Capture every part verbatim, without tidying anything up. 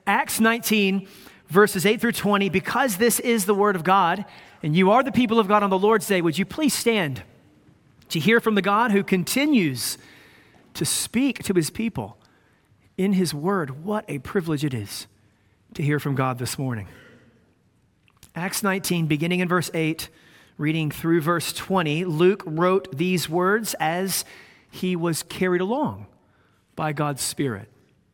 Acts nineteen, verses eight through twenty, because this is the word of God, and you are the people of God on the Lord's day, would you please stand to hear from the God who continues to speak to his people in his word. What a privilege it is to hear from God this morning. Acts nineteen, beginning in verse eight, reading through verse twenty, Luke wrote these words as he was carried along by God's Spirit.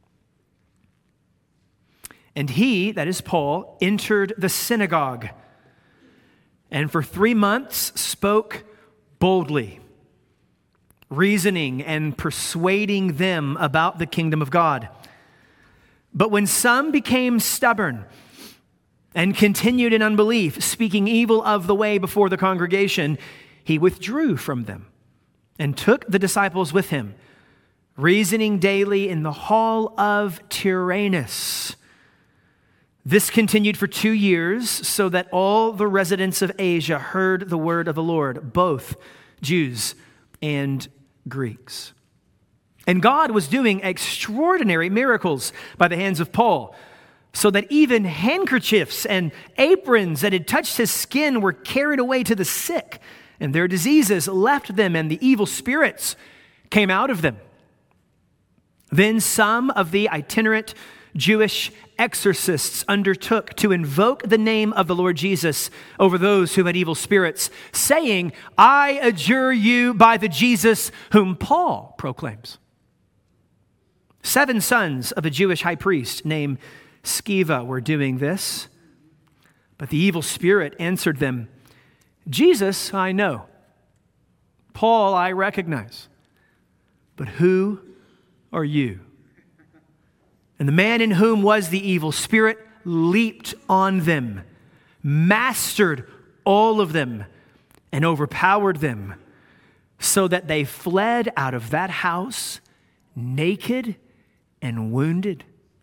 And he, that is Paul, entered the synagogue and for three months spoke boldly, reasoning and persuading them about the kingdom of God. But when some became stubborn and continued in unbelief, speaking evil of the way before the congregation, he withdrew from them and took the disciples with him, reasoning daily in the hall of Tyrannus. This continued for two years, so that all the residents of Asia heard the word of the Lord, both Jews and Greeks. And God was doing extraordinary miracles by the hands of Paul, so that even handkerchiefs and aprons that had touched his skin were carried away to the sick, and their diseases left them, and the evil spirits came out of them. Then some of the itinerant Jewish exorcists undertook to invoke the name of the Lord Jesus over those who had evil spirits, saying, I adjure you by the Jesus whom Paul proclaims. Seven sons of a Jewish high priest named Sceva were doing this, but the evil spirit answered them, Jesus I know, Paul I recognize, but who are you? And the man in whom was the evil spirit leaped on them, mastered all of them, and overpowered them, so that they fled out of that house naked and wounded.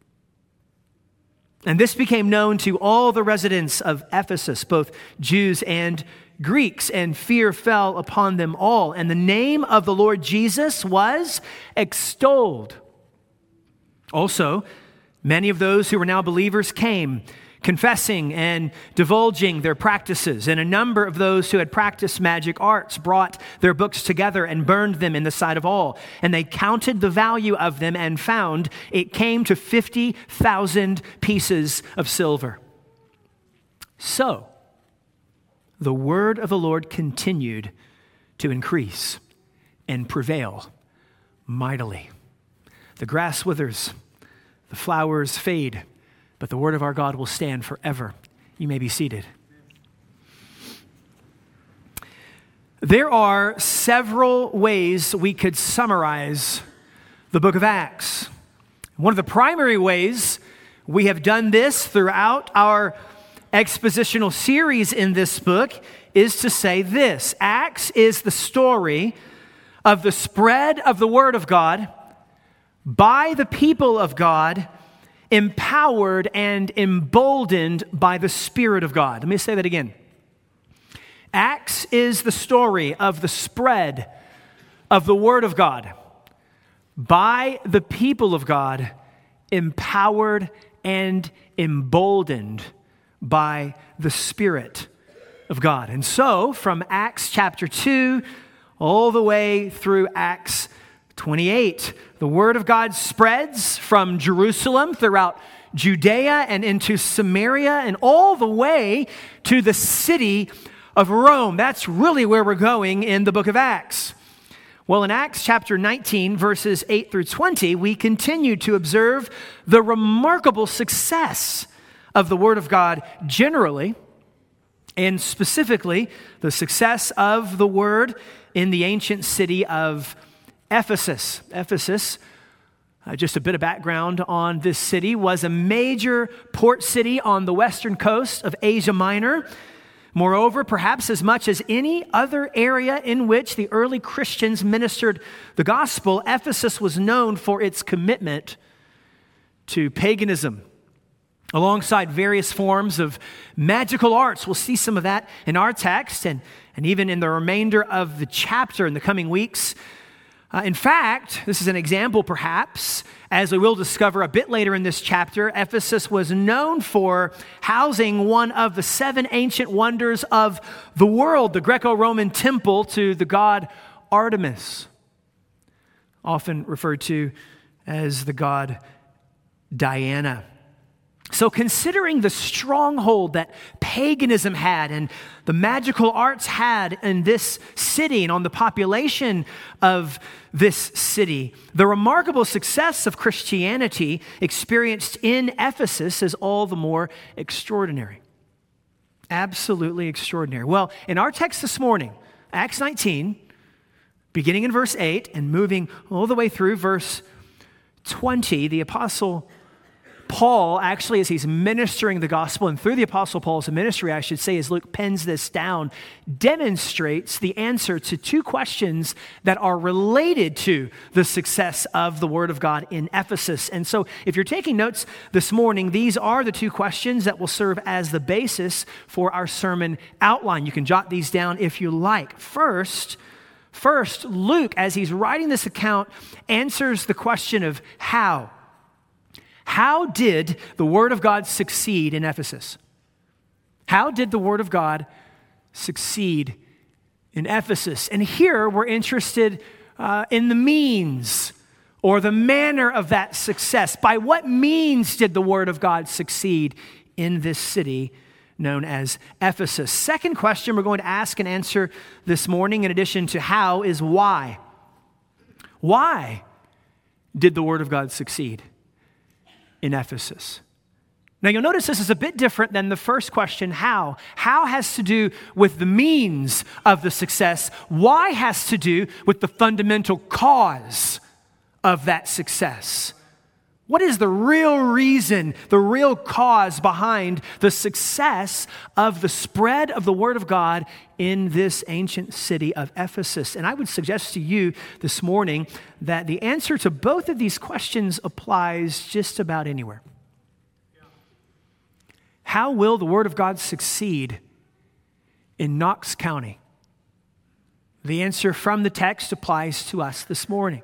And this became known to all the residents of Ephesus, both Jews and Greeks, and fear fell upon them all. And the name of the Lord Jesus was extolled. Also, many of those who were now believers came, confessing and divulging their practices. And a number of those who had practiced magic arts brought their books together and burned them in the sight of all. And they counted the value of them and found it came to fifty thousand pieces of silver. So, the word of the Lord continued to increase and prevail mightily. The grass withers, the flowers fade, but the word of our God will stand forever. You may be seated. There are several ways we could summarize the book of Acts. One of the primary ways we have done this throughout our expositional series in this book is to say this: Acts is the story of the spread of the word of God by the people of God, empowered and emboldened by the Spirit of God. Let me say that again. Acts is the story of the spread of the Word of God by the people of God, empowered and emboldened by the Spirit of God. And so, from Acts chapter two all the way through Acts twenty-eight, the word of God spreads from Jerusalem throughout Judea and into Samaria and all the way to the city of Rome. That's really where we're going in the book of Acts. Well, in Acts chapter nineteen, verses eight through twenty, we continue to observe the remarkable success of the word of God generally, and specifically the success of the word in the ancient city of Ephesus. Ephesus, uh, just a bit of background on this city, was a major port city on the western coast of Asia Minor. Moreover, perhaps as much as any other area in which the early Christians ministered the gospel, Ephesus was known for its commitment to paganism, alongside various forms of magical arts. We'll see some of that in our text, and, and even in the remainder of the chapter in the coming weeks. Uh, in fact, this is an example perhaps, as we will discover a bit later in this chapter, Ephesus was known for housing one of the seven ancient wonders of the world, the Greco-Roman temple to the god Artemis, often referred to as the god Diana. So considering the stronghold that paganism had and the magical arts had in this city and on the population of this city, the remarkable success of Christianity experienced in Ephesus is all the more extraordinary. Absolutely extraordinary. Well, in our text this morning, Acts nineteen, beginning in verse eight and moving all the way through verse twenty, the Apostle Paul, actually, as he's ministering the gospel, and through the Apostle Paul's ministry, I should say, as Luke pens this down, demonstrates the answer to two questions that are related to the success of the Word of God in Ephesus. And so, if you're taking notes this morning, these are the two questions that will serve as the basis for our sermon outline. You can jot these down if you like. First, first, Luke, as he's writing this account, answers the question of how. How did the Word of God succeed in Ephesus? How did the Word of God succeed in Ephesus? And here we're interested uh, in the means or the manner of that success. By what means did the Word of God succeed in this city known as Ephesus? Second question we're going to ask and answer this morning, in addition to how, is why. Why did the Word of God succeed in Ephesus? Now you'll notice this is a bit different than the first question, how. How has to do with the means of the success. Why has to do with the fundamental cause of that success. What is the real reason, the real cause behind the success of the spread of the Word of God in this ancient city of Ephesus? And I would suggest to you this morning that the answer to both of these questions applies just about anywhere. How will the Word of God succeed in Knox County? The answer from the text applies to us this morning.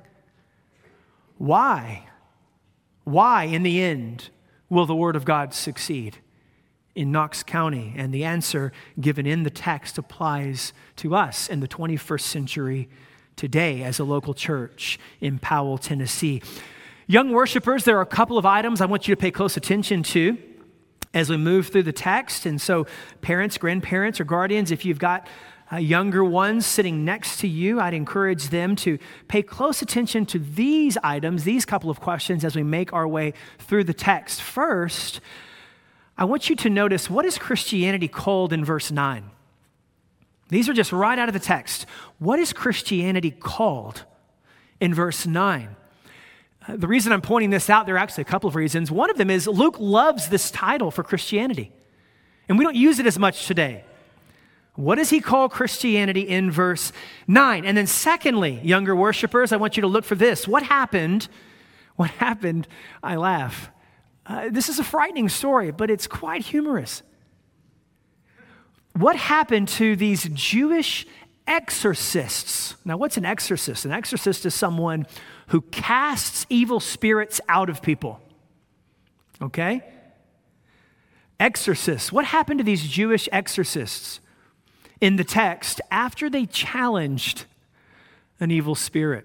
Why? Why, in the end, will the Word of God succeed in Knox County? And the answer given in the text applies to us in the twenty-first century today as a local church in Powell, Tennessee. Young worshipers, there are a couple of items I want you to pay close attention to as we move through the text. And so parents, grandparents, or guardians, if you've got Uh, younger ones sitting next to you, I'd encourage them to pay close attention to these items, these couple of questions as we make our way through the text. First, I want you to notice, what is Christianity called in verse nine? These are just right out of the text. What is Christianity called in verse nine? Uh, the reason I'm pointing this out, there are actually a couple of reasons. One of them is Luke loves this title for Christianity, and we don't use it as much today. What does he call Christianity in verse nine? And then secondly, younger worshipers, I want you to look for this. What happened? What happened? I laugh. Uh, this is a frightening story, but it's quite humorous. What happened to these Jewish exorcists? Now, what's an exorcist? An exorcist is someone who casts evil spirits out of people. Okay? Exorcists. What happened to these Jewish exorcists in the text after they challenged an evil spirit?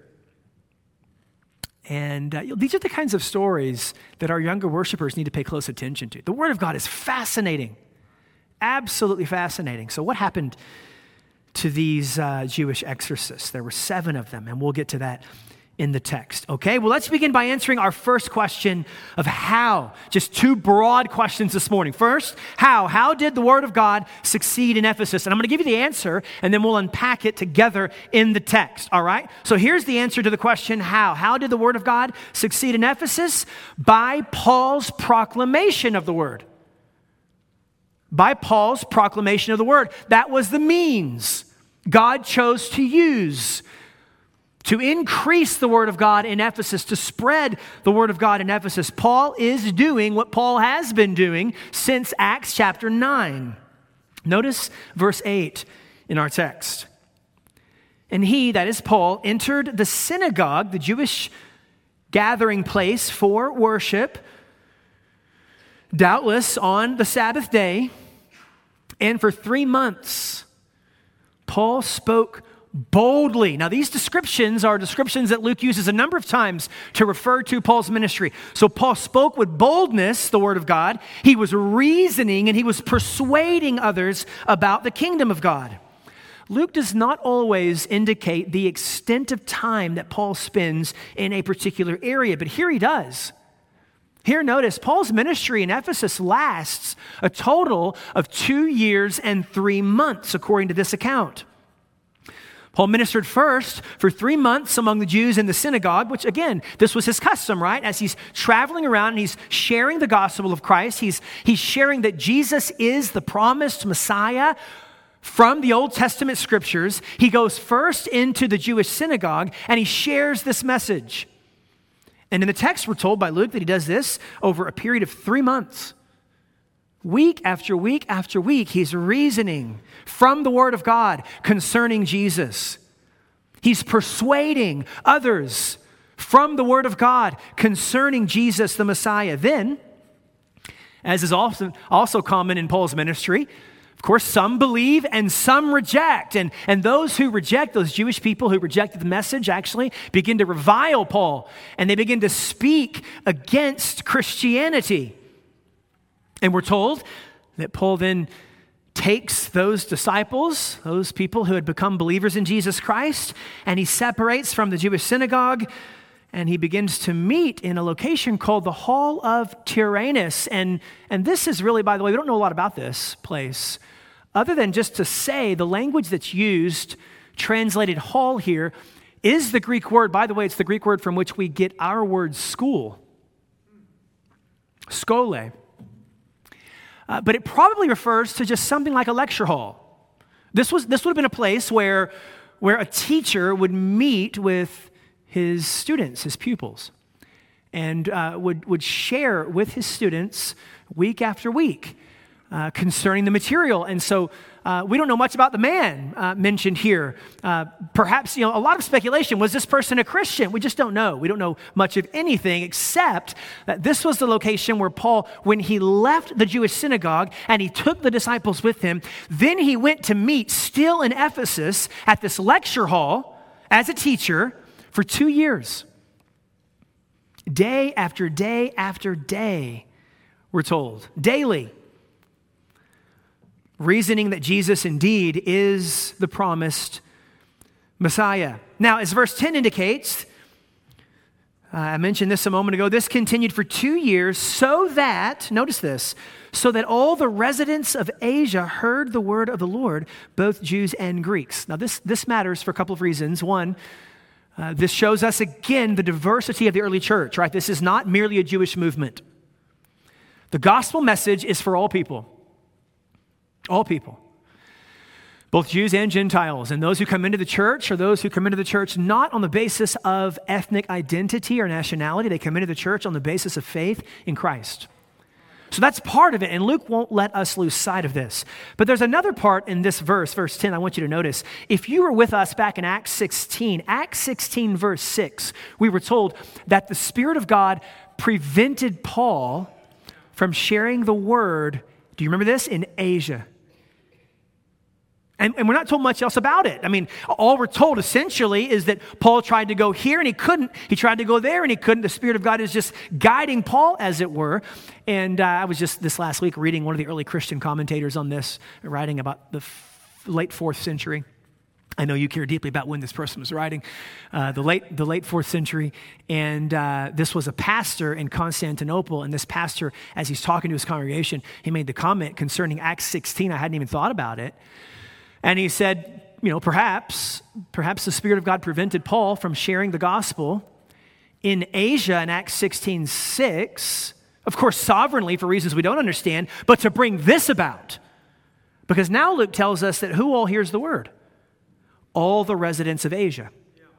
And uh, these are the kinds of stories that our younger worshipers need to pay close attention to. The Word of God is fascinating, absolutely fascinating. So what happened to these uh, Jewish exorcists? There were seven of them, and we'll get to that in the text. Okay, well, let's begin by answering our first question of how. Just two broad questions this morning. First, how? How did the Word of God succeed in Ephesus? And I'm going to give you the answer, and then we'll unpack it together in the text, all right? So here's the answer to the question, how? How did the Word of God succeed in Ephesus? By Paul's proclamation of the Word. By Paul's proclamation of the Word. That was the means God chose to use to increase the Word of God in Ephesus, to spread the Word of God in Ephesus. Paul is doing what Paul has been doing since Acts chapter nine. Notice verse eight in our text. And he, that is Paul, entered the synagogue, the Jewish gathering place for worship, doubtless on the Sabbath day. And for three months, Paul spoke boldly. Now, these descriptions are descriptions that Luke uses a number of times to refer to Paul's ministry. So Paul spoke with boldness the word of God. He was reasoning and he was persuading others about the kingdom of God. Luke does not always indicate the extent of time that Paul spends in a particular area, but here he does. Here, notice, Paul's ministry in Ephesus lasts a total of two years and three months, according to this account. Paul ministered first for three months among the Jews in the synagogue, which again, this was his custom, right? As he's traveling around and he's sharing the gospel of Christ, he's, he's sharing that Jesus is the promised Messiah from the Old Testament scriptures. He goes first into the Jewish synagogue and he shares this message. And in the text, we're told by Luke that he does this over a period of three months. Week after week after week, he's reasoning from the Word of God concerning Jesus. He's persuading others from the Word of God concerning Jesus the Messiah. Then, as is often also common in Paul's ministry, of course, some believe and some reject. And, and those who reject, those Jewish people who rejected the message, actually begin to revile Paul. And they begin to speak against Christianity. And we're told that Paul then takes those disciples, those people who had become believers in Jesus Christ, and he separates from the Jewish synagogue, and he begins to meet in a location called the Hall of Tyrannus. And, and this is really, by the way, we don't know a lot about this place, other than just to say the language that's used, translated hall here, is the Greek word. By the way, it's the Greek word from which we get our word school. Skole. Uh, but it probably refers to just something like a lecture hall. This was this would have been a place where, where a teacher would meet with his students, his pupils, and uh, would, would share with his students week after week uh, concerning the material. And so uh, we don't know much about the man uh, mentioned here. Uh, perhaps, you know, a lot of speculation. Was this person a Christian? We just don't know. We don't know much of anything except that this was the location where Paul, when he left the Jewish synagogue and he took the disciples with him, then he went to meet still in Ephesus at this lecture hall as a teacher for two years. Day after day after day, we're told, daily, reasoning that Jesus indeed is the promised Messiah. Now, as verse ten indicates, uh, I mentioned this a moment ago, this continued for two years so that, notice this, so that all the residents of Asia heard the word of the Lord, both Jews and Greeks. Now, this, this matters for a couple of reasons. One, Uh, this shows us again the diversity of the early church, right? This is not merely a Jewish movement. The gospel message is for all people. All people. Both Jews and Gentiles. And those who come into the church are those who come into the church not on the basis of ethnic identity or nationality. They come into the church on the basis of faith in Christ. So that's part of it, and Luke won't let us lose sight of this. But there's another part in this verse, verse ten, I want you to notice. If you were with us back in Acts sixteen, Acts sixteen, verse six, we were told that the Spirit of God prevented Paul from sharing the word, do you remember this, in Asia. And, and we're not told much else about it. I mean, all we're told essentially is that Paul tried to go here and he couldn't. He tried to go there and he couldn't. The Spirit of God is just guiding Paul, as it were. And uh, I was just this last week reading one of the early Christian commentators on this, writing about the f- late fourth century. I know you care deeply about when this person was writing, uh, the late the late fourth century. And uh, this was a pastor in Constantinople. And this pastor, as he's talking to his congregation, he made the comment concerning Acts sixteen. I hadn't even thought about it. And he said, you know, perhaps, perhaps the Spirit of God prevented Paul from sharing the gospel in Asia in Acts sixteen six, of course, sovereignly for reasons we don't understand, but to bring this about. Because now Luke tells us that who all hears the word? All the residents of Asia.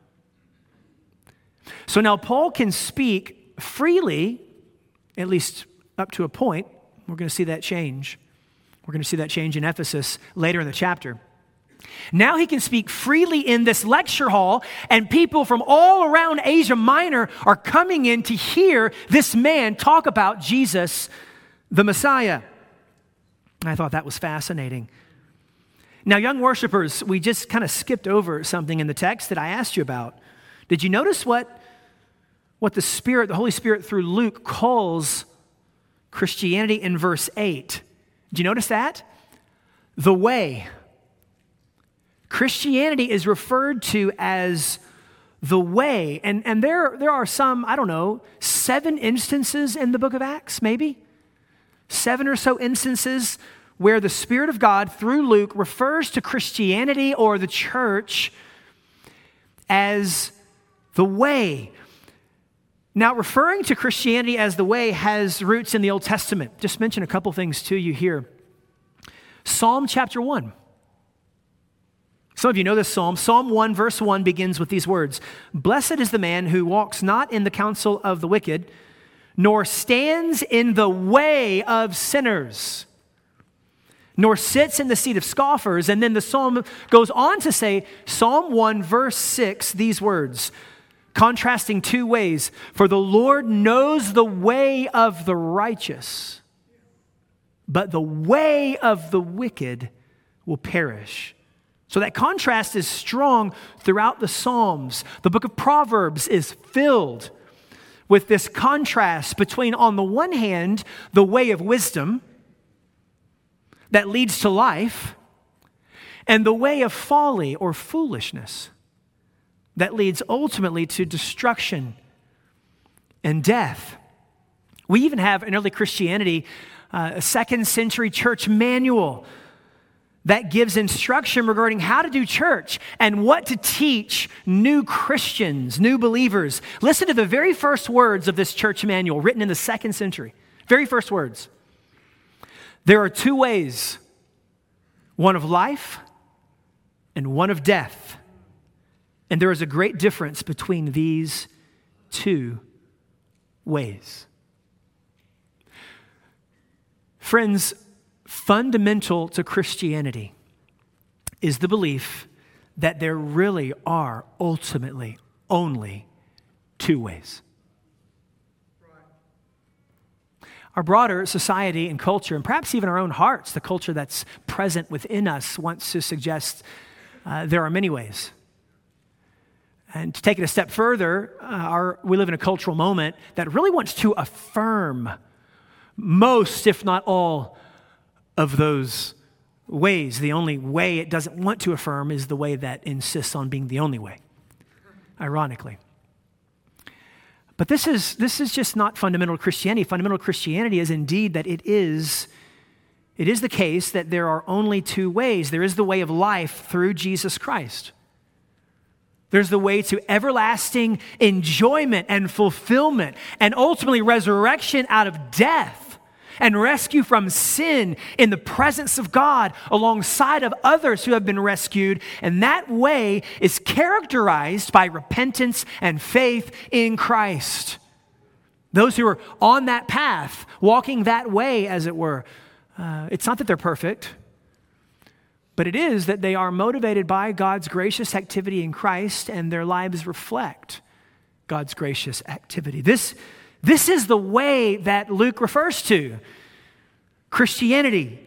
So now Paul can speak freely, at least up to a point. We're going to see that change. We're going to see that change in Ephesus later in the chapter. Now he can speak freely in this lecture hall, and people from all around Asia Minor are coming in to hear this man talk about Jesus, the Messiah. I thought that was fascinating. Now, young worshipers, we just kind of skipped over something in the text that I asked you about. Did you notice what, what the Spirit, the Holy Spirit through Luke calls Christianity in verse eight? Did you notice that? The way. Christianity is referred to as the way. And, and there, there are some, I don't know, seven instances in the book of Acts, maybe? Seven or so instances where the Spirit of God, through Luke, refers to Christianity or the church as the way. Now, referring to Christianity as the way has roots in the Old Testament. Just mention a couple things to you here. Psalm chapter one. Some of you know this psalm. Psalm one, verse one begins with these words. Blessed is the man who walks not in the counsel of the wicked, nor stands in the way of sinners, nor sits in the seat of scoffers. And then the psalm goes on to say, Psalm one, verse six, these words, contrasting two ways. For the Lord knows the way of the righteous, but the way of the wicked will perish. So that contrast is strong throughout the Psalms. The book of Proverbs is filled with this contrast between, on the one hand, the way of wisdom that leads to life, and the way of folly or foolishness that leads ultimately to destruction and death. We even have in early Christianity uh, a second century church manual that gives instruction regarding how to do church and what to teach new Christians, new believers. Listen to the very first words of this church manual written in the second century. Very first words. There are two ways, one of life and one of death. And there is a great difference between these two ways. Friends, fundamental to Christianity is the belief that there really are ultimately only two ways. Our broader society and culture, and perhaps even our own hearts, the culture that's present within us, wants to suggest uh, there are many ways. And to take it a step further, uh, our, we live in a cultural moment that really wants to affirm most, if not all, of those ways. The only way it doesn't want to affirm is the way that insists on being the only way, ironically. But this is this is just not fundamental Christianity. Fundamental Christianity is indeed that it is, it is the case that there are only two ways. There is the way of life through Jesus Christ. There's the way to everlasting enjoyment and fulfillment and ultimately resurrection out of death and rescue from sin in the presence of God alongside of others who have been rescued. And that way is characterized by repentance and faith in Christ. Those who are on that path, walking that way, as it were, uh, it's not that they're perfect, but it is that they are motivated by God's gracious activity in Christ, and their lives reflect God's gracious activity. This This is the way that Luke refers to Christianity.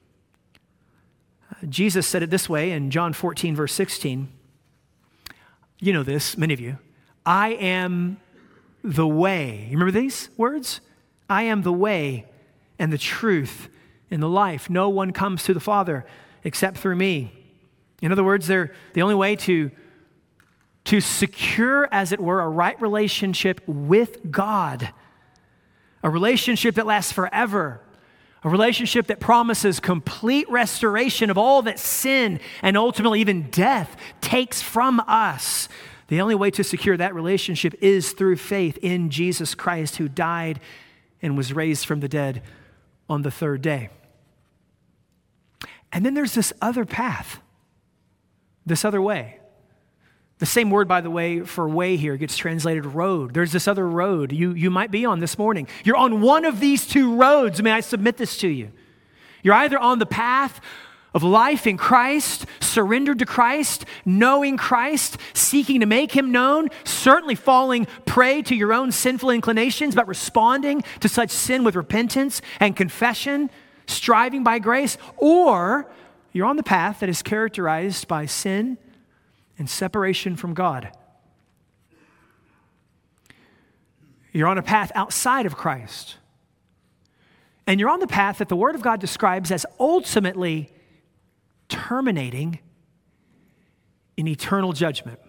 Uh, Jesus said it this way in John fourteen, verse sixteen. You know this, many of you. I am the way. You remember these words? I am the way and the truth and the life. No one comes to the Father except through me. In other words, they're the only way to to secure, as it were, a right relationship with God, a relationship that lasts forever, a relationship that promises complete restoration of all that sin and ultimately even death takes from us. The only way to secure that relationship is through faith in Jesus Christ, who died and was raised from the dead on the third day. And then there's this other path, this other way. The same word, by the way, for way here gets translated road. There's this other road you, you might be on this morning. You're on one of these two roads. May I submit this to you? You're either on the path of life in Christ, surrendered to Christ, knowing Christ, seeking to make him known, certainly falling prey to your own sinful inclinations, but responding to such sin with repentance and confession, striving by grace, or you're on the path that is characterized by sin and separation from God. You're on a path outside of Christ. And you're on the path that the Word of God describes as ultimately terminating in eternal judgment.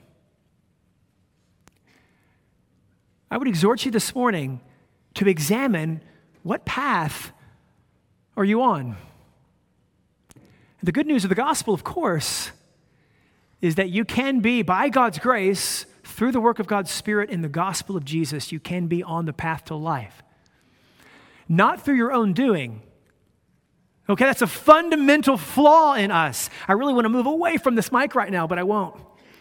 I would exhort you this morning to examine what path are you on. The good news of the gospel, of course, is that you can be, by God's grace, through the work of God's Spirit in the gospel of Jesus, you can be on the path to life. Not through your own doing. Okay, that's a fundamental flaw in us. I really want to move away from this mic right now, but I won't.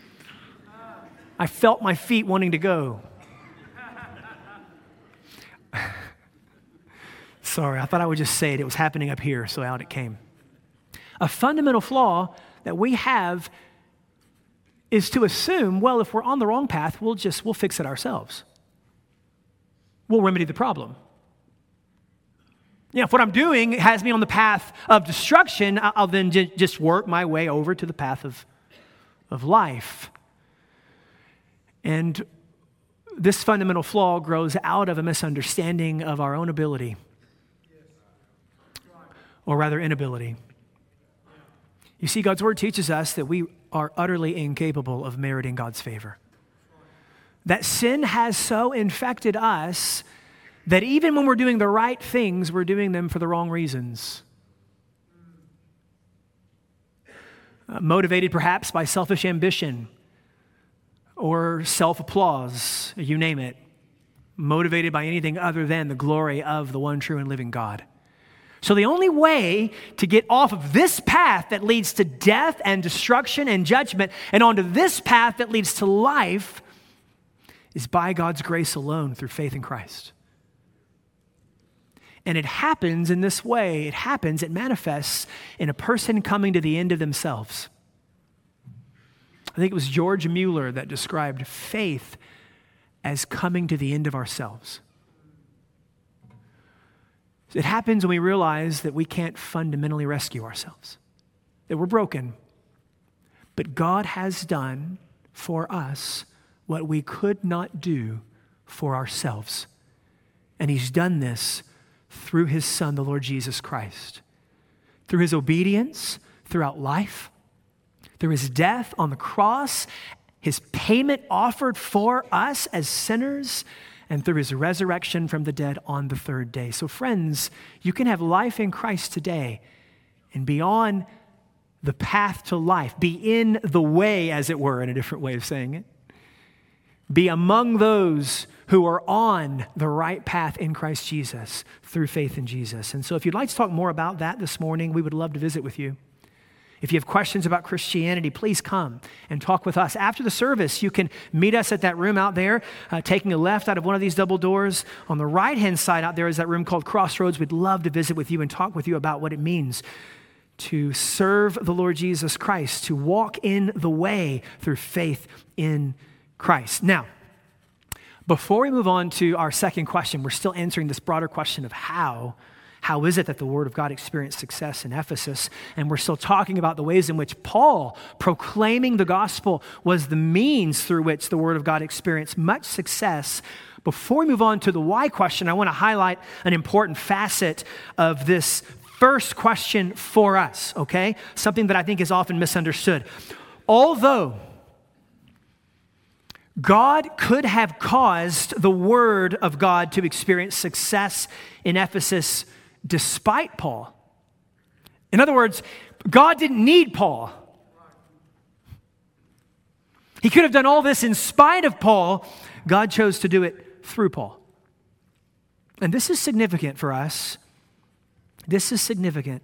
I felt my feet wanting to go. Sorry, I thought I would just say it. It was happening up here, so out it came. A fundamental flaw that we have is to assume, well, if we're on the wrong path, we'll just, we'll fix it ourselves. We'll remedy the problem. Yeah, if what I'm doing has me on the path of destruction, I'll then j- just work my way over to the path of, of life. And this fundamental flaw grows out of a misunderstanding of our own ability, or rather inability. You see, God's Word teaches us that we are utterly incapable of meriting God's favor. That sin has so infected us that even when we're doing the right things, we're doing them for the wrong reasons. Uh, motivated perhaps by selfish ambition or self-applause, you name it. Motivated by anything other than the glory of the one true and living God. So the only way to get off of this path that leads to death and destruction and judgment and onto this path that leads to life is by God's grace alone through faith in Christ. And it happens in this way. It happens, it manifests in a person coming to the end of themselves. I think it was George Mueller that described faith as coming to the end of ourselves. It happens when we realize that we can't fundamentally rescue ourselves, that we're broken. But God has done for us what we could not do for ourselves. And he's done this through his Son, the Lord Jesus Christ. Through his obedience throughout life, through his death on the cross, his payment offered for us as sinners, and through his resurrection from the dead on the third day. So friends, you can have life in Christ today and be on the path to life. Be in the way, as it were, in a different way of saying it. Be among those who are on the right path in Christ Jesus through faith in Jesus. And so if you'd like to talk more about that this morning, we would love to visit with you. If you have questions about Christianity, please come and talk with us. After the service, you can meet us at that room out there, uh, taking a left out of one of these double doors. On the right-hand side out there is that room called Crossroads. We'd love to visit with you and talk with you about what it means to serve the Lord Jesus Christ, to walk in the way through faith in Christ. Now, before we move on to our second question, we're still answering this broader question of how. How is it that the Word of God experienced success in Ephesus? And we're still talking about the ways in which Paul, proclaiming the gospel, was the means through which the Word of God experienced much success. Before we move on to the why question, I want to highlight an important facet of this first question for us, okay? Something that I think is often misunderstood. Although God could have caused the Word of God to experience success in Ephesus despite Paul. In other words, God didn't need Paul. He could have done all this in spite of Paul. God chose to do it through Paul. And this is significant for us. This is significant.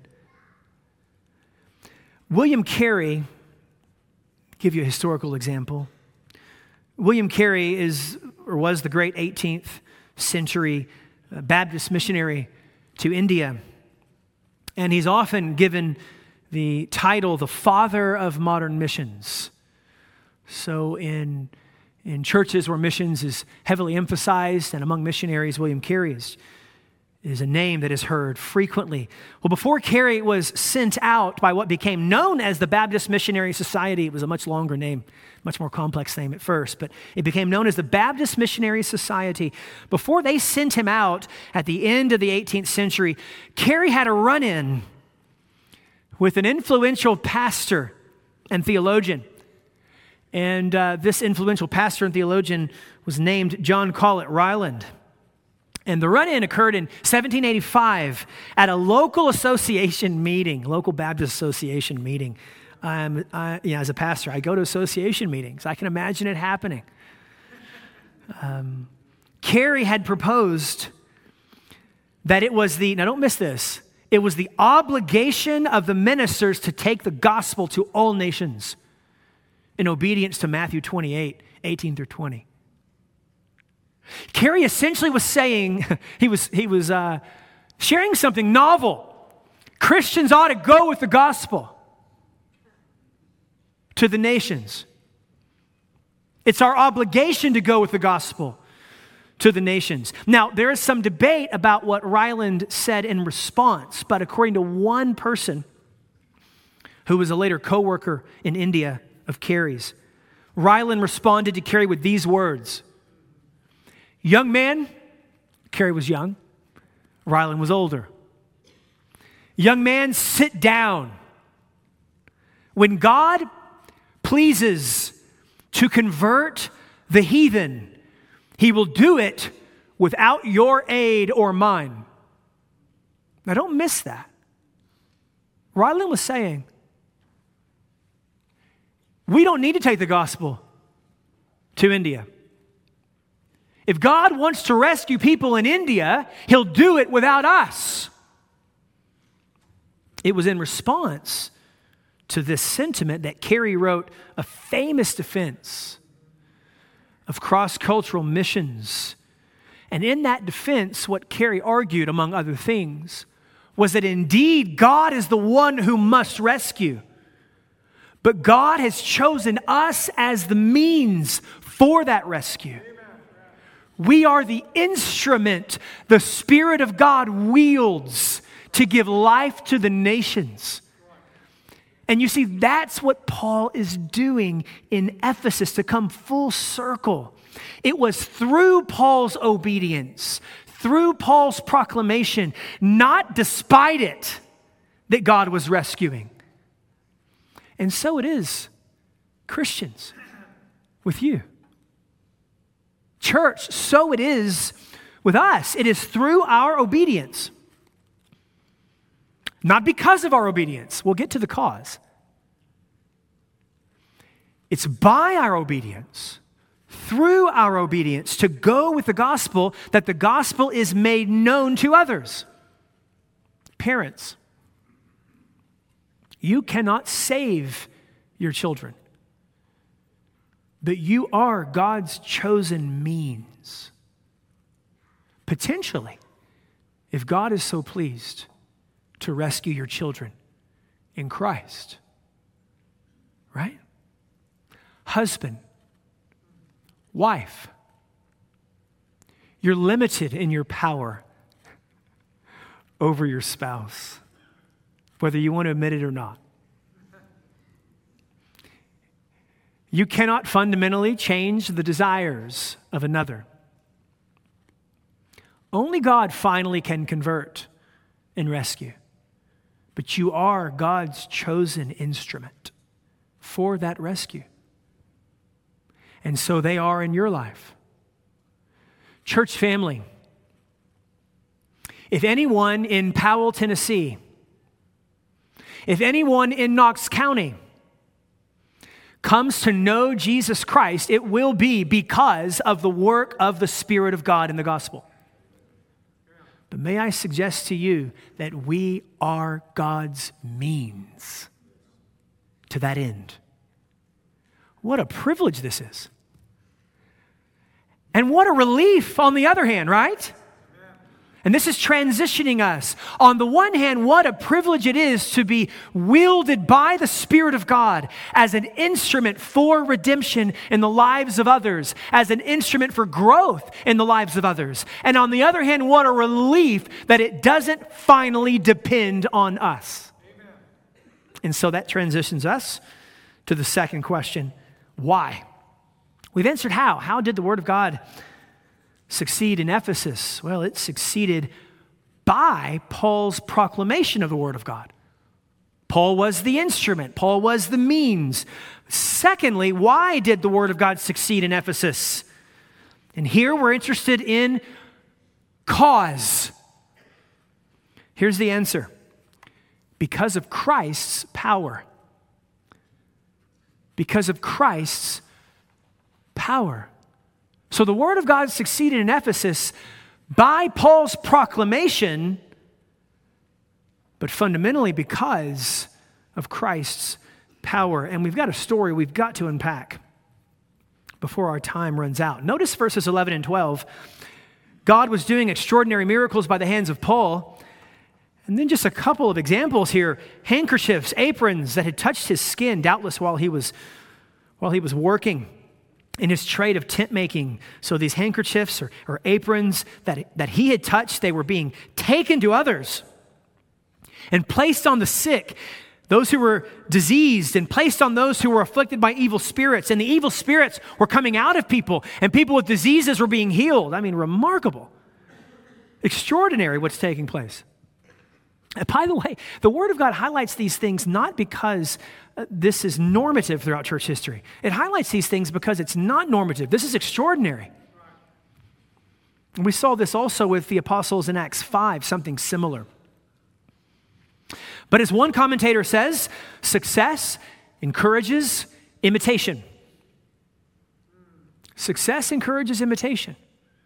William Carey, give you a historical example. William Carey is, or was the great eighteenth century Baptist missionary to India. And he's often given the title, the father of modern missions. So in, in churches where missions is heavily emphasized, and among missionaries, William Carey is, is a name that is heard frequently. Well, before Carey was sent out by what became known as the Baptist Missionary Society, it was a much longer name, much more complex name at first, but it became known as the Baptist Missionary Society. Before they sent him out at the end of the eighteenth century, Carey had a run-in with an influential pastor and theologian. And uh, this influential pastor and theologian was named John Collett Ryland. And the run-in occurred in seventeen eighty-five at a local association meeting, local Baptist association meeting. Um, I, yeah, as a pastor, I go to association meetings. I can imagine it happening. Um, Carey had proposed that it was the, now don't miss this, it was the obligation of the ministers to take the gospel to all nations in obedience to Matthew twenty-eight, eighteen through twenty. Carey essentially was saying, he was, he was uh, sharing something novel. Christians ought to go with the gospel to the nations. It's our obligation to go with the gospel to the nations. Now, there is some debate about what Ryland said in response, but according to one person who was a later co-worker in India of Carey's, Ryland responded to Carey with these words: "Young man," Carey was young, Ryland was older. "Young man, sit down. When God pleases to convert the heathen, he will do it without your aid or mine." Now don't miss that. Ryland was saying, we don't need to take the gospel to India. If God wants to rescue people in India, he'll do it without us. It was in response to this sentiment that Carey wrote a famous defense of cross-cultural missions. And in that defense, what Carey argued, among other things, was that indeed God is the one who must rescue. But God has chosen us as the means for that rescue. We are the instrument the Spirit of God wields to give life to the nations. And you see, that's what Paul is doing in Ephesus, to come full circle. It was through Paul's obedience, through Paul's proclamation, not despite it, that God was rescuing. And so it is, Christians, with you. Church, so it is with us. It is through our obedience. Not because of our obedience. We'll get to the cause. It's by our obedience, through our obedience, to go with the gospel, that the gospel is made known to others. Parents, you cannot save your children, but you are God's chosen means. Potentially, if God is so pleased to rescue your children in Christ. Right? Husband, wife, you're limited in your power over your spouse, whether you want to admit it or not. You cannot fundamentally change the desires of another. Only God finally can convert and rescue. But you are God's chosen instrument for that rescue. And so they are in your life. Church family, if anyone in Powell, Tennessee, if anyone in Knox County comes to know Jesus Christ, it will be because of the work of the Spirit of God in the gospel. But may I suggest to you that we are God's means to that end. What a privilege this is. And what a relief on the other hand, right? And this is transitioning us. On the one hand, what a privilege it is to be wielded by the Spirit of God as an instrument for redemption in the lives of others, as an instrument for growth in the lives of others. And on the other hand, what a relief that it doesn't finally depend on us. Amen. And so that transitions us to the second question, why? We've answered how. How did the Word of God succeed in Ephesus? Well, it succeeded by Paul's proclamation of the Word of God. Paul was the instrument. Paul was the means. Secondly, why did the Word of God succeed in Ephesus? And here we're interested in cause. Here's the answer. Because of Christ's power. Because of Christ's power. So the Word of God succeeded in Ephesus by Paul's proclamation, but fundamentally because of Christ's power. And we've got a story we've got to unpack before our time runs out. Notice verses eleven and twelve. God was doing extraordinary miracles by the hands of Paul. And then just a couple of examples here. Handkerchiefs, aprons that had touched his skin, doubtless while he was, while he was working in his trade of tent making. So these handkerchiefs or, or aprons that, that he had touched, they were being taken to others and placed on the sick, those who were diseased, and placed on those who were afflicted by evil spirits. And the evil spirits were coming out of people, and people with diseases were being healed. I mean, remarkable. Extraordinary what's taking place. And by the way, the Word of God highlights these things not because uh, this is normative throughout church history. It highlights these things because it's not normative. This is extraordinary. And we saw this also with the apostles in Acts five, something similar. But as one commentator says, success encourages imitation. Success encourages imitation.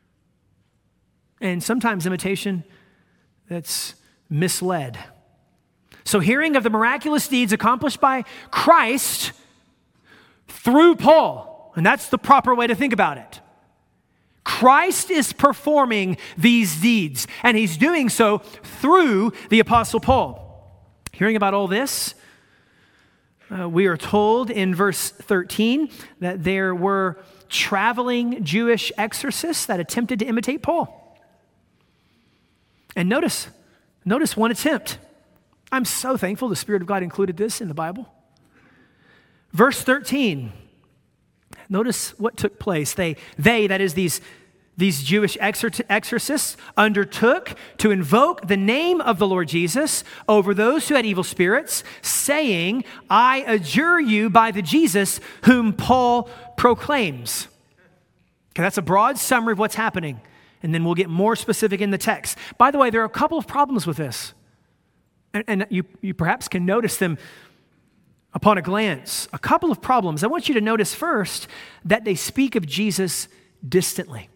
And sometimes imitation that's misled. So hearing of the miraculous deeds accomplished by Christ through Paul, and that's the proper way to think about it. Christ is performing these deeds, and he's doing so through the Apostle Paul. Hearing about all this, uh, we are told in verse thirteen that there were traveling Jewish exorcists that attempted to imitate Paul. And notice, Notice one attempt. I'm so thankful the Spirit of God included this in the Bible. Verse thirteen. Notice what took place. They, they that is these, these Jewish exor- exorcists, undertook to invoke the name of the Lord Jesus over those who had evil spirits, saying, I adjure you by the Jesus whom Paul proclaims. Okay, that's a broad summary of what's happening. And then we'll get more specific in the text. By the way, there are a couple of problems with this. And, and you, you perhaps can notice them upon a glance. A couple of problems. I want you to notice first that they speak of Jesus distantly.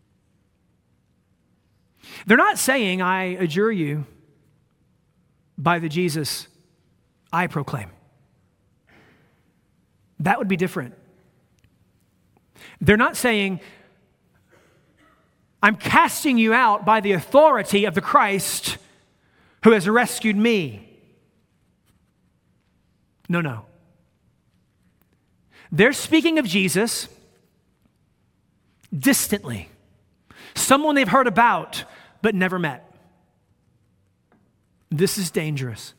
They're not saying, I adjure you by the Jesus I proclaim. That would be different. They're not saying, I'm casting you out by the authority of the Christ who has rescued me. No, no. They're speaking of Jesus distantly. Someone they've heard about but never met. This is dangerous.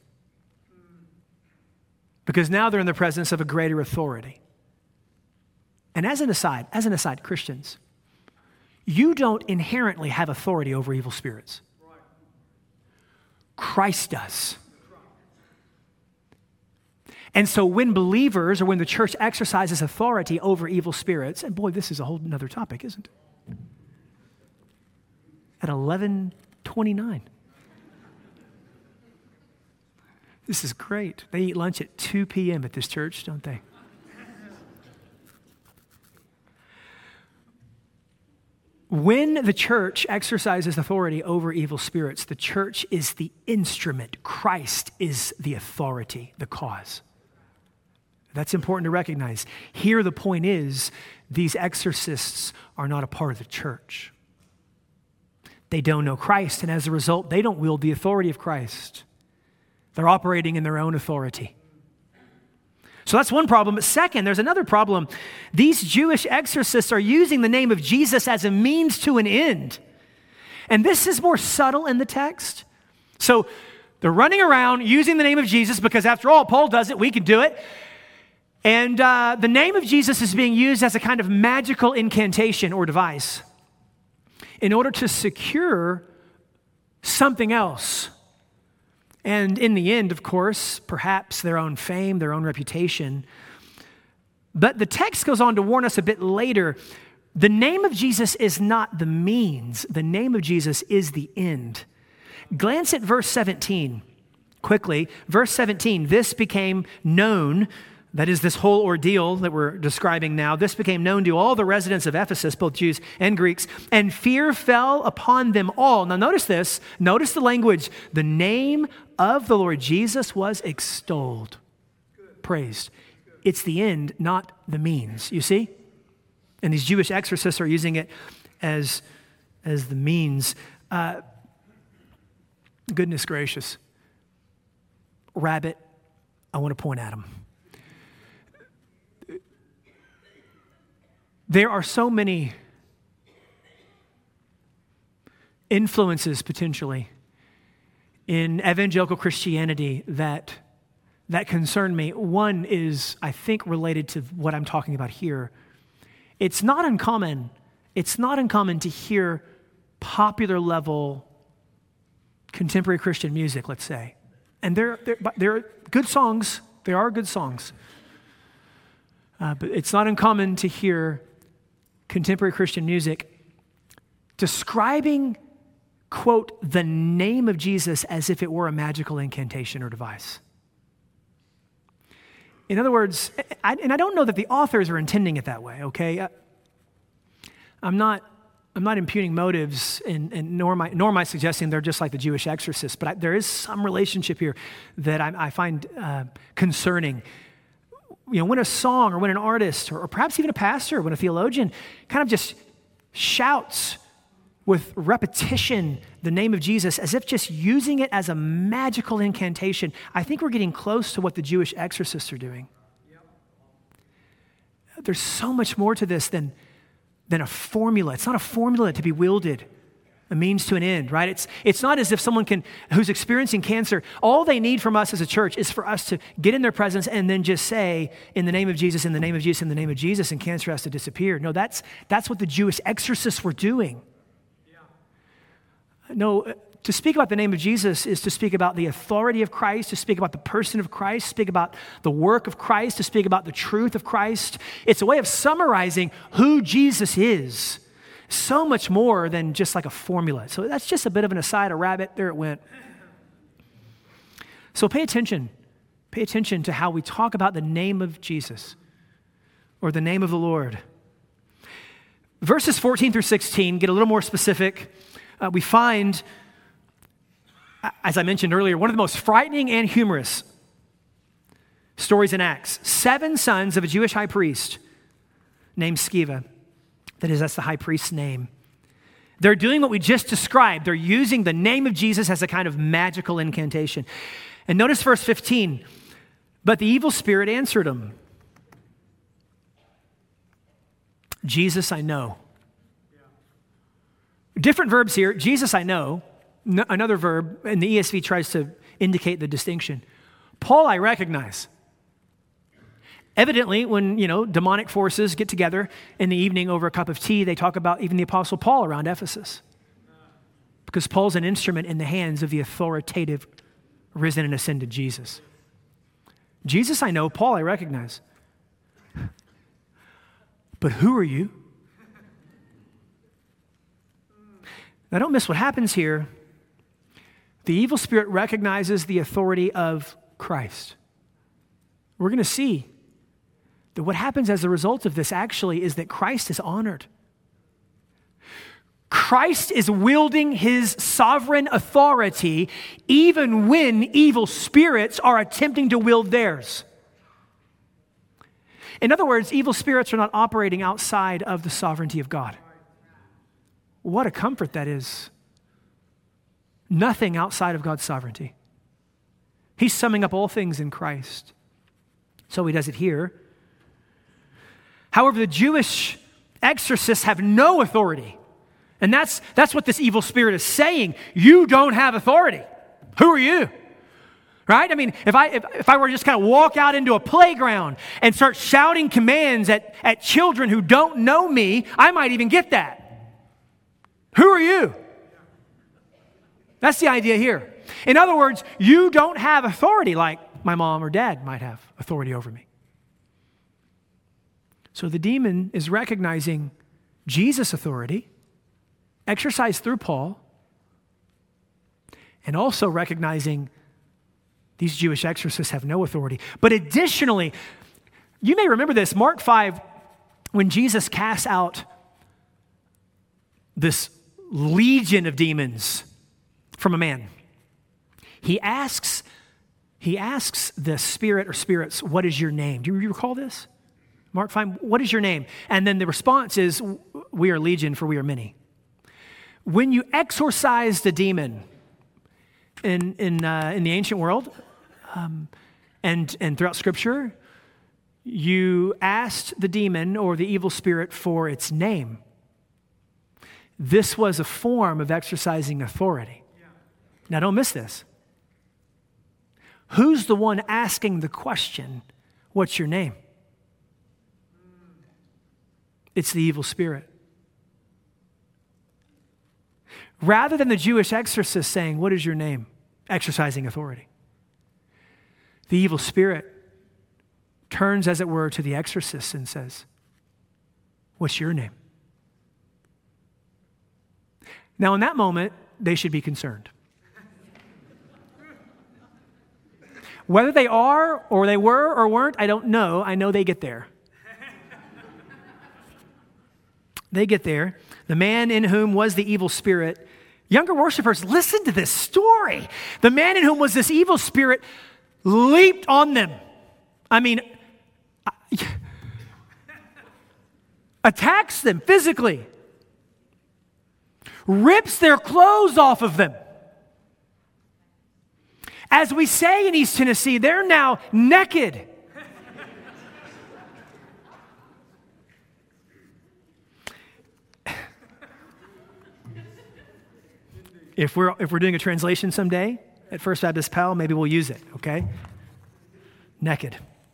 Because now they're in the presence of a greater authority. And as an aside, as an aside, Christians, you don't inherently have authority over evil spirits. Christ does. And so when believers or when the church exercises authority over evil spirits, and boy, this is a whole other topic, isn't it? At eleven twenty-nine. This is great. They eat lunch at two p.m. at this church, don't they? When the church exercises authority over evil spirits, the church is the instrument. Christ is the authority, the cause. That's important to recognize. Here the point is, these exorcists are not a part of the church. they don't know Christ, and as a result, they don't wield the authority of Christ. They're operating in their own authority. So that's one problem. But second, there's another problem. These Jewish exorcists are using the name of Jesus as a means to an end. And this is more subtle in the text. So they're running around using the name of Jesus because after all, Paul does it, we can do it. And uh, the name of Jesus is being used as a kind of magical incantation or device in order to secure something else. And in the end, of course, perhaps their own fame, their own reputation. But the text goes on to warn us a bit later. The name of Jesus is not the means. The name of Jesus is the end. Glance at verse seventeen quickly. Verse seventeen, this became known. That is, this whole ordeal that we're describing now, this became known to all the residents of Ephesus, both Jews and Greeks, and fear fell upon them all. Now notice this, notice the language. The name of the Lord Jesus was extolled, praised. It's the end, not the means, you see? And these Jewish exorcists are using it as, as the means. Uh, goodness gracious. Rabbit, I want to point at him. There are so many influences potentially in evangelical Christianity that, that concern me. One is, I think, related to what I'm talking about here. It's not uncommon, it's not uncommon to hear popular level contemporary Christian music, let's say. And they're, they're, they're good songs, there are good songs. Uh, but it's not uncommon to hear contemporary Christian music describing, quote, the name of Jesus as if it were a magical incantation or device. In other words, I, and I don't know that the authors are intending it that way, okay? I, I'm not I'm not impugning motives, and, and nor, am I, nor am I suggesting they're just like the Jewish exorcists, but I, there is some relationship here that I, I find uh, concerning. You know, when a song or when an artist or, or perhaps even a pastor, when a theologian kind of just shouts with repetition the name of Jesus as if just using it as a magical incantation, I think we're getting close to what the Jewish exorcists are doing. Yep. There's so much more to this than, than a formula. It's not a formula to be wielded. A means to an end, right? It's it's not as if someone can, who's experiencing cancer, all they need from us as a church is for us to get in their presence and then just say, in the name of Jesus, in the name of Jesus, in the name of Jesus, and cancer has to disappear. No, that's that's what the Jewish exorcists were doing. Yeah. No, to speak about the name of Jesus is to speak about the authority of Christ, to speak about the person of Christ, speak about the work of Christ, to speak about the truth of Christ. It's a way of summarizing who Jesus is. So much more than just like a formula. So that's just a bit of an aside, a rabbit, there it went. So pay attention. Pay attention to how we talk about the name of Jesus or the name of the Lord. Verses fourteen through sixteen get a little more specific. Uh, we find, as I mentioned earlier, one of the most frightening and humorous stories in Acts. Seven sons of a Jewish high priest named Sceva. That is, that's the high priest's name. They're doing what we just described. They're using the name of Jesus as a kind of magical incantation. And notice verse fifteen. But the evil spirit answered him. Jesus, I know. Different verbs here. Jesus, I know. No, another verb, and the E S V tries to indicate the distinction. Paul, I recognize. Evidently, when, you know, demonic forces get together in the evening over a cup of tea, they talk about even the Apostle Paul around Ephesus. Because Paul's an instrument in the hands of the authoritative, risen and ascended Jesus. Jesus I know, Paul I recognize. But who are you? Now don't miss what happens here. The evil spirit recognizes the authority of Christ. We're going to see that what happens as a result of this actually is that Christ is honored. Christ is wielding his sovereign authority even when evil spirits are attempting to wield theirs. In other words, evil spirits are not operating outside of the sovereignty of God. What a comfort that is nothing outside of God's sovereignty. He's summing up all things in Christ. So he does it here. However, the Jewish exorcists have no authority. And that's, that's what this evil spirit is saying. You don't have authority. Who are you? Right? I mean, if I if, if I were to just kind of walk out into a playground and start shouting commands at, at children who don't know me, I might even get that. Who are you? That's the idea here. In other words, you don't have authority like my mom or dad might have authority over me. So the demon is recognizing Jesus' authority, exercised through Paul, and also recognizing these Jewish exorcists have no authority. But additionally, you may remember this, Mark five, when Jesus casts out this legion of demons from a man, he asks, he asks the spirit or spirits, what is your name? Do you recall this? Mark five, what is your name? And then the response is, we are legion, for we are many. When you exorcised a demon in, in, uh, in the ancient world, um, and, and throughout Scripture, you asked the demon or the evil spirit for its name. This was a form of exercising authority. Now, don't miss this. Who's the one asking the question, what's your name? It's the evil spirit. Rather than the Jewish exorcist saying, what is your name? Exercising authority. The evil spirit turns, as it were, to the exorcist and says, what's your name? Now, in that moment, they should be concerned. Whether they are or they were or weren't, I don't know. I know they get there. They get there. The man in whom was the evil spirit. Younger worshipers, listen to this story. The man in whom was this evil spirit leaped on them. I mean, attacks them physically. Rips their clothes off of them. As we say in East Tennessee, they're now naked. If we're, if we're doing a translation someday at First Baptist Pal, maybe we'll use it, okay? Naked.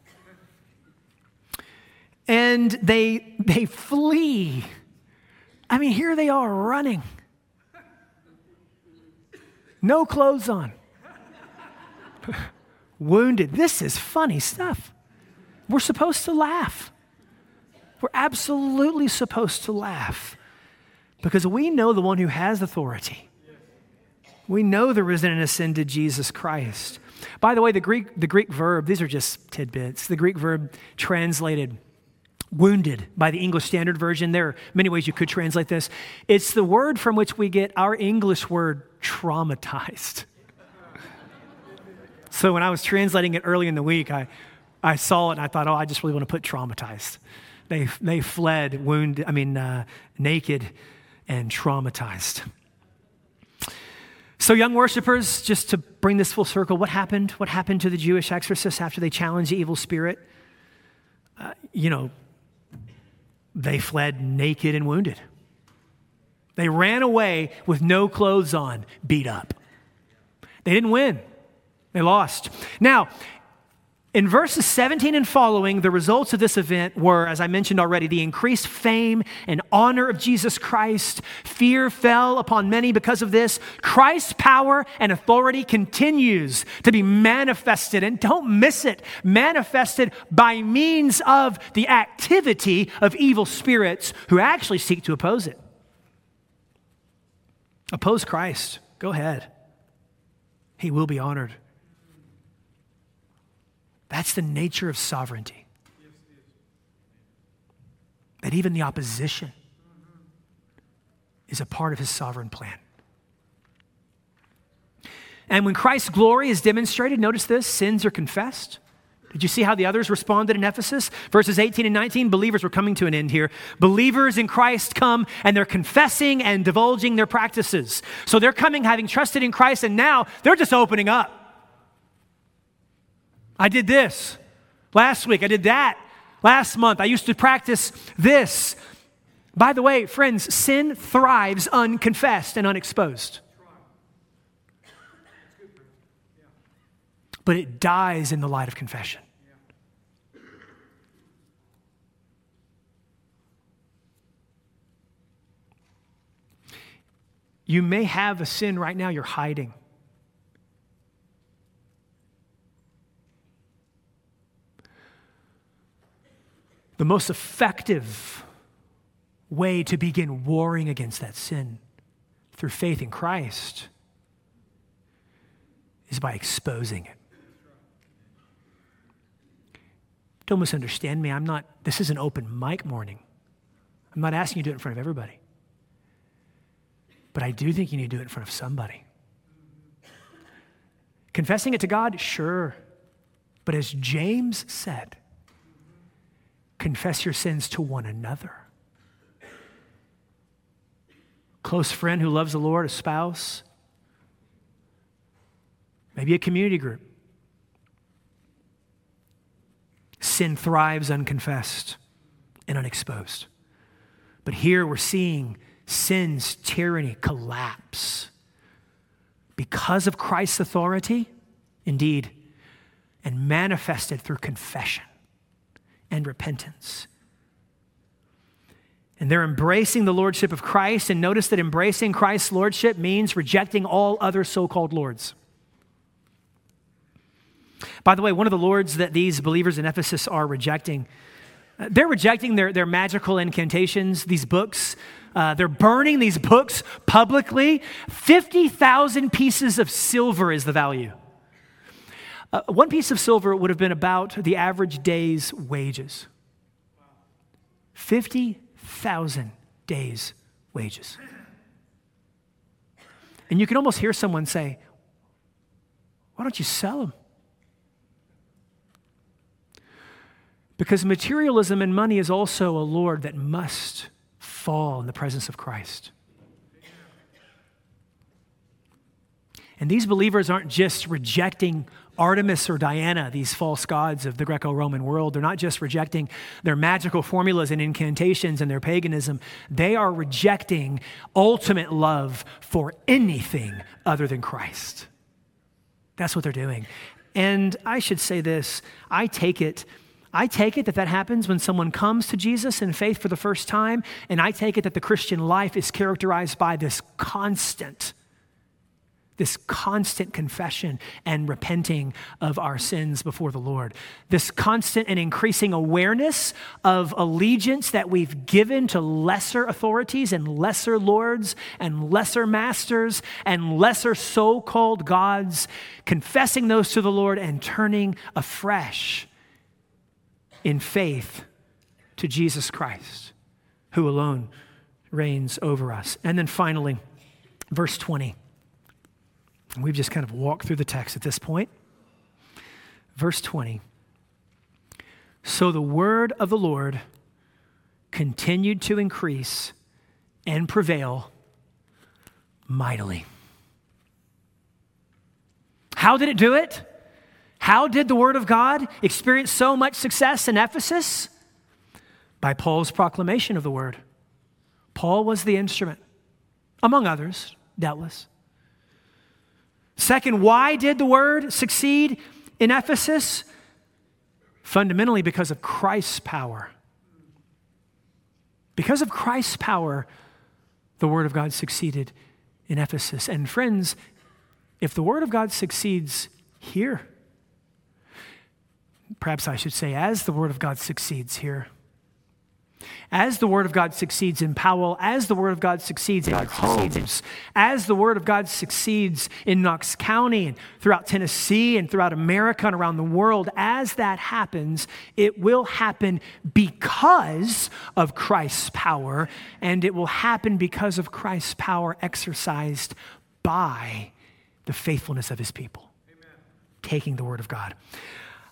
And they, they flee. I mean, here they are running. No clothes on. Wounded. This is funny stuff. We're supposed to laugh. We're absolutely supposed to laugh because we know the one who has authority. We know the risen and ascended Jesus Christ. By the way, the Greek, the Greek verb, these are just tidbits. The Greek verb translated wounded by the English Standard Version. There are many ways you could translate this. It's the word from which we get our English word traumatized. So when I was translating it early in the week, I, I saw it and I thought, oh, I just really want to put traumatized. They, they fled wounded, I mean, uh, naked and traumatized. So young worshipers, just to bring this full circle, what happened? What happened to the Jewish exorcists after they challenged the evil spirit? Uh, you know, they fled naked and wounded. They ran away with no clothes on, beat up. They didn't win. They lost. Now, in verses seventeen and following, the results of this event were, as I mentioned already, the increased fame and honor of Jesus Christ. Fear fell upon many because of this. Christ's power and authority continues to be manifested, and don't miss it, manifested by means of the activity of evil spirits who actually seek to oppose it. Oppose Christ. Go ahead. He will be honored. That's the nature of sovereignty. That even the opposition is a part of his sovereign plan. And when Christ's glory is demonstrated, notice this, sins are confessed, Did you see how the others responded in Ephesus? Verses eighteen and nineteen, believers were coming to an end here. Believers in Christ come and they're confessing and divulging their practices. So they're coming having trusted in Christ, and now they're just opening up. I did this last week. I did that last month. I used to practice this. By the way, friends, sin thrives unconfessed and unexposed. But it dies in the light of confession. You may have a sin right now you're hiding. The most effective way to begin warring against that sin through faith in Christ is by exposing it. Don't misunderstand me. I'm not, this is an open mic morning. I'm not asking you to do it in front of everybody. But I do think you need to do it in front of somebody. Confessing it to God, sure. But as James said, confess your sins to one another. Close friend who loves the Lord, a spouse, maybe a community group. Sin thrives unconfessed and unexposed. But here we're seeing sin's tyranny collapse because of Christ's authority, indeed, and manifested through confession and repentance. And they're embracing the lordship of Christ, and notice that embracing Christ's lordship means rejecting all other so-called lords. By the way, one of the lords that these believers in Ephesus are rejecting, uh, they're rejecting their, their magical incantations, these books. Uh, they're burning these books publicly. fifty thousand pieces of silver is the value. Uh, one piece of silver would have been about the average day's wages. fifty thousand days' wages. And you can almost hear someone say, why don't you sell them? Because materialism and money is also a lord that must fall in the presence of Christ. And these believers aren't just rejecting Artemis or Diana, these false gods of the Greco-Roman world. They're not just rejecting their magical formulas and incantations and their paganism. They are rejecting ultimate love for anything other than Christ. That's what they're doing. And I should say this, I take it I take it that that happens when someone comes to Jesus in faith for the first time, and I take it that the Christian life is characterized by this constant, this constant confession and repenting of our sins before the Lord. This constant and increasing awareness of allegiance that we've given to lesser authorities and lesser lords and lesser masters and lesser so-called gods, confessing those to the Lord and turning afresh in faith to Jesus Christ, who alone reigns over us. And then finally, verse twenty. And we've just kind of walked through the text at this point. Verse twenty. So the word of the Lord continued to increase and prevail mightily. How did it do it? How did the word of God experience so much success in Ephesus? By Paul's proclamation of the word. Paul was the instrument, among others, doubtless. Second, why did the word succeed in Ephesus? Fundamentally because of Christ's power. Because of Christ's power, the word of God succeeded in Ephesus. And friends, if the word of God succeeds here, perhaps I should say, as the word of God succeeds here, as the word of God succeeds in Powell, as the word of God succeeds in our homes, as the word of God succeeds in Knox County and throughout Tennessee and throughout America and around the world, as that happens, it will happen because of Christ's power, and it will happen because of Christ's power exercised by the faithfulness of his people, Amen. Taking the word of God.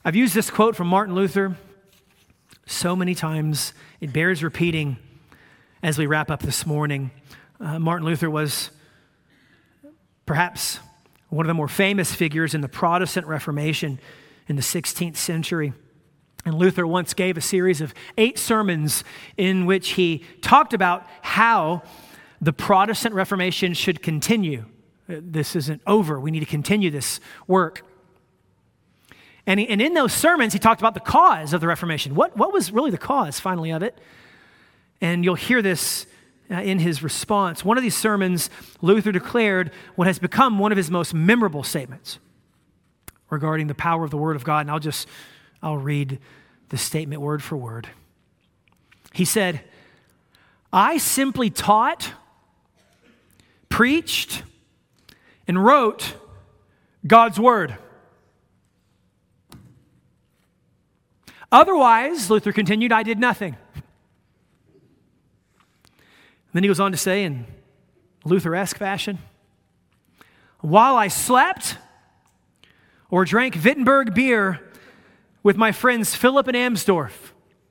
I've used this quote from Martin Luther so many times, it bears repeating as we wrap up this morning. Uh, Martin Luther was perhaps one of the more famous figures in the Protestant Reformation in the sixteenth century. And Luther once gave a series of eight sermons in which he talked about how the Protestant Reformation should continue. This isn't over. We need to continue this work. And, he, and in those sermons, he talked about the cause of the Reformation. What, what was really the cause, finally, of it? And you'll hear this uh, in his response. One of these sermons, Luther declared what has become one of his most memorable statements regarding the power of the Word of God. And I'll just, I'll read the statement word for word. He said, I simply taught, preached, and wrote God's Word. Otherwise, Luther continued, I did nothing. Then he goes on to say in Luther-esque fashion, while I slept or drank Wittenberg beer with my friends Philip and Amsdorf,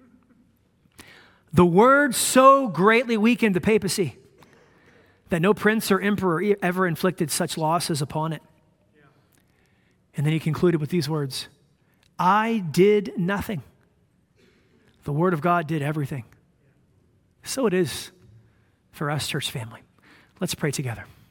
the word so greatly weakened the papacy that no prince or emperor ever inflicted such losses upon it. And then he concluded with these words, I did nothing. The Word of God did everything. So it is for us, church family. Let's pray together.